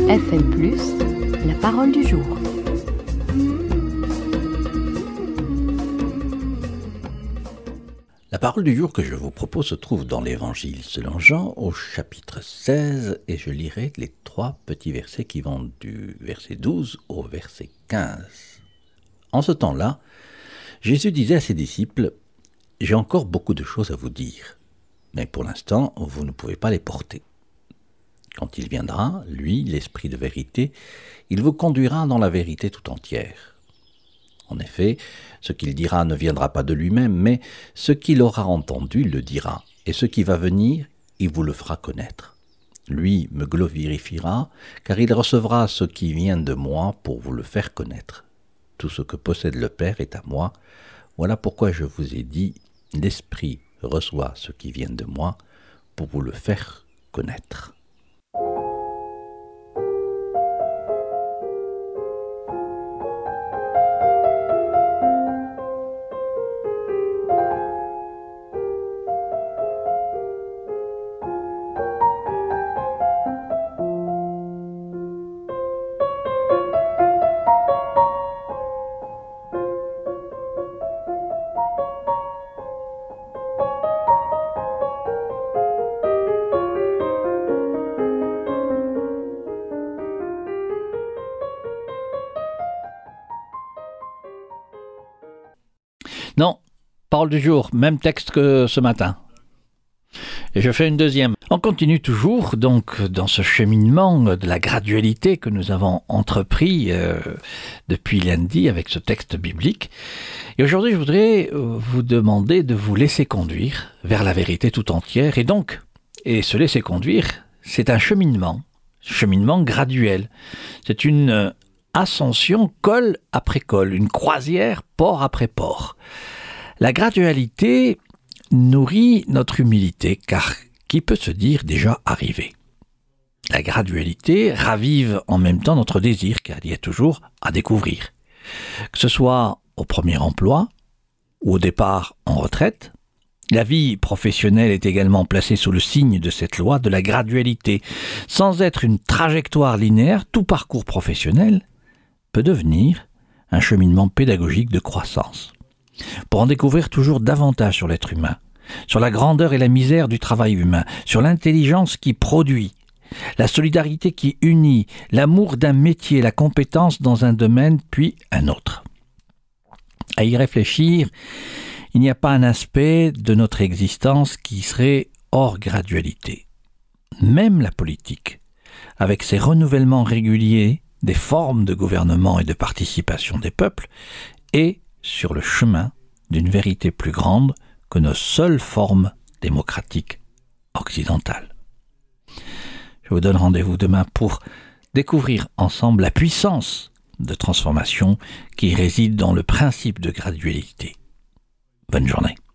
FM+, la parole du jour. La parole du jour que je vous propose se trouve dans l'Évangile selon Jean au chapitre 16 et je lirai les 3 petits versets qui vont du verset 12 au verset 15. En ce temps-là, Jésus disait à ses disciples « J'ai encore beaucoup de choses à vous dire, mais pour l'instant, vous ne pouvez pas les porter. Quand il viendra, lui, l'Esprit de vérité, il vous conduira dans la vérité tout entière. En effet, ce qu'il dira ne viendra pas de lui-même, mais ce qu'il aura entendu le dira, et ce qui va venir, il vous le fera connaître. Lui me glorifiera, car il recevra ce qui vient de moi pour vous le faire connaître. Tout ce que possède le Père est à moi. Voilà pourquoi je vous ai dit, l'Esprit reçoit ce qui vient de moi pour vous le faire connaître. » Non, parole du jour, même texte que ce matin. Et je fais une deuxième. On continue toujours donc dans ce cheminement de la gradualité que nous avons entrepris depuis lundi avec ce texte biblique. Et aujourd'hui, je voudrais vous demander de vous laisser conduire vers la vérité tout entière. Et se laisser conduire, c'est un cheminement graduel. C'est une ascension col après col, une croisière port après port. La gradualité nourrit notre humilité, car qui peut se dire déjà arrivé ? La gradualité ravive en même temps notre désir, car il y a toujours à découvrir. Que ce soit au premier emploi ou au départ en retraite, la vie professionnelle est également placée sous le signe de cette loi de la gradualité. Sans être une trajectoire linéaire, tout parcours professionnel peut devenir un cheminement pédagogique de croissance. Pour en découvrir toujours davantage sur l'être humain, sur la grandeur et la misère du travail humain, sur l'intelligence qui produit, la solidarité qui unit, l'amour d'un métier, la compétence dans un domaine puis un autre. À y réfléchir, il n'y a pas un aspect de notre existence qui serait hors gradualité. Même la politique, avec ses renouvellements réguliers des formes de gouvernement et de participation des peuples, est sur le chemin d'une vérité plus grande que nos seules formes démocratiques occidentales. Je vous donne rendez-vous demain pour découvrir ensemble la puissance de transformation qui réside dans le principe de gradualité. Bonne journée.